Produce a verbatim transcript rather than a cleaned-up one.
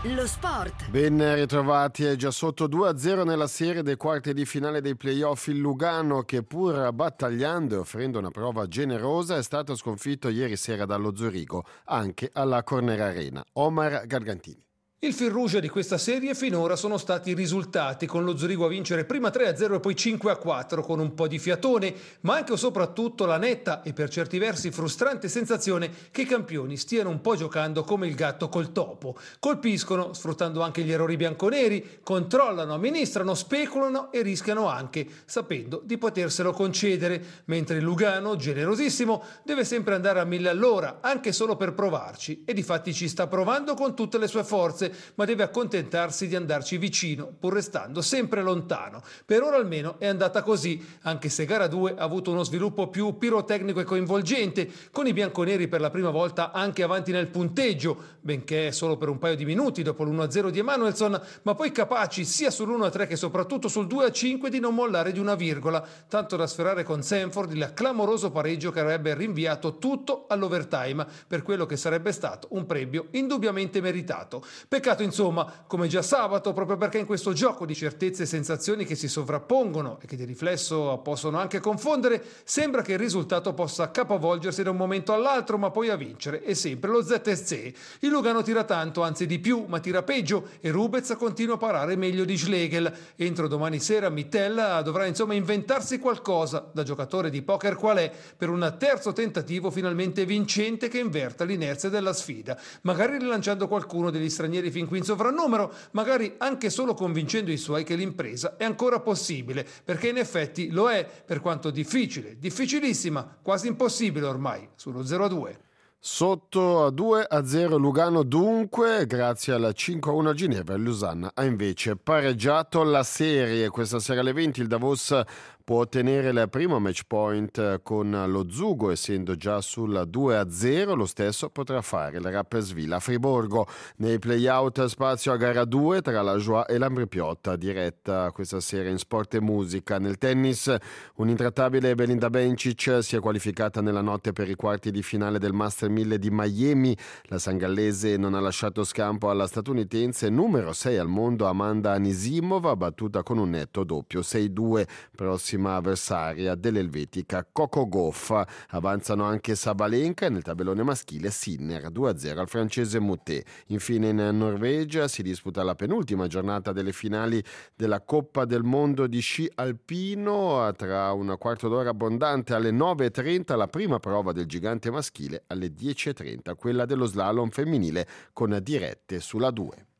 Lo sport. Ben ritrovati, è già sotto due a zero nella serie dei quarti di finale dei playoff. Il Lugano, che pur battagliando e offrendo una prova generosa, è stato sconfitto ieri sera dallo Zurigo, anche alla Corner Arena. Omar Gargantini. Il fil rouge di questa serie finora sono stati i risultati, con lo Zurigo a vincere prima tre a zero e poi cinque a quattro con un po' di fiatone, ma anche o soprattutto la netta e per certi versi frustrante sensazione che i campioni stiano un po' giocando come il gatto col topo. Colpiscono, sfruttando anche gli errori bianconeri, controllano, amministrano, speculano e rischiano anche, sapendo di poterselo concedere, mentre il Lugano, generosissimo, deve sempre andare a mille all'ora, anche solo per provarci, e difatti ci sta provando con tutte le sue forze, ma deve accontentarsi di andarci vicino, pur restando sempre lontano. Per ora almeno è andata così, anche se gara due ha avuto uno sviluppo più pirotecnico e coinvolgente, con i bianconeri per la prima volta anche avanti nel punteggio, benché solo per un paio di minuti dopo l'uno a zero di Emanuelson, ma poi capaci sia sull'uno a tre che soprattutto sul due a cinque di non mollare di una virgola, tanto da sferrare con Sanford il clamoroso pareggio che avrebbe rinviato tutto all'overtime per quello che sarebbe stato un premio indubbiamente meritato. Peccato insomma, come già sabato, proprio perché in questo gioco di certezze e sensazioni che si sovrappongono e che di riflesso possono anche confondere, sembra che il risultato possa capovolgersi da un momento all'altro, ma poi a vincere è sempre lo Z S C. Il Lugano tira tanto, anzi di più, ma tira peggio, e Rubez continua a parare meglio di Schlegel. Entro domani sera Mittel dovrà insomma inventarsi qualcosa, da giocatore di poker qual è, per un terzo tentativo finalmente vincente che inverta l'inerzia della sfida, magari rilanciando qualcuno degli stranieri fin qui in sovrannumero, magari anche solo convincendo i suoi che l'impresa è ancora possibile, perché in effetti lo è, per quanto difficile, difficilissima, quasi impossibile ormai, sullo zero a due. Sotto a due a zero Lugano dunque, grazie al cinque a uno a Ginevra. Il Lausanne ha invece pareggiato la serie. Questa sera alle venti il Davos può ottenere il primo match point con lo Zugo, essendo già sul due a zero. Lo stesso potrà fare il Rapperswil a Friburgo. Nei play-out spazio a gara due tra la Joie e l'Ambrì-Piotta, diretta questa sera in Sport e Musica. Nel tennis un'intrattabile Belinda Bencic si è qualificata nella notte per i quarti di finale del Master mille di Miami. La sangallese non ha lasciato scampo alla statunitense numero sei al mondo Amanda Anisimova, battuta con un netto doppio sei due. Prossima avversaria dell'elvetica Coco Gauff. Avanzano anche Sabalenka e nel tabellone maschile Sinner due a zero al francese Moutet. Infine in Norvegia si disputa la penultima giornata delle finali della Coppa del Mondo di sci alpino. Tra un quarto d'ora abbondante alle nove e trenta la prima prova del gigante maschile, alle dieci e trenta quella dello slalom femminile con dirette sulla due.